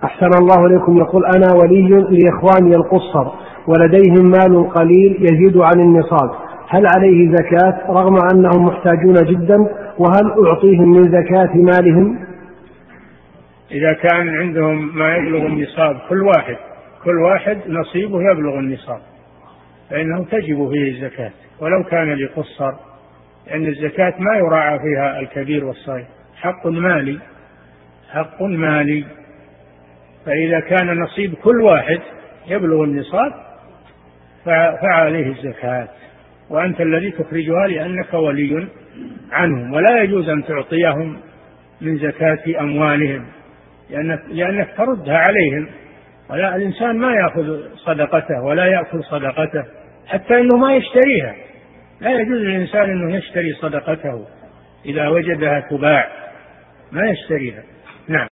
أحسن الله إليكم. يقول: أنا ولي لإخواني القصر ولديهم مال قليل يزيد عن النصاب، هل عليه زكاة رغم أنهم محتاجون جدا؟ وهل أعطيهم من زكاة مالهم؟ إذا كان عندهم ما يبلغ النصاب كل واحد نصيبه يبلغ النصاب فإنه تجب فيه الزكاة ولو كان لقصر، لأن الزكاة ما يراعى فيها الكبير والصغير، حق مالي. فإذا كان نصيب كل واحد يبلغ النصاب فعليه الزكاة، وأنت الذي تخرجها لأنك ولي عنهم، ولا يجوز أن تعطيهم من زكاة أموالهم لأنك تردها عليهم. ولا الإنسان ما يأخذ صدقته ولا يأكل صدقته حتى أنه ما يشتريها، لا يجوز للإنسان أنه يشتري صدقته إذا وجدها تباع ما يشتريها. نعم.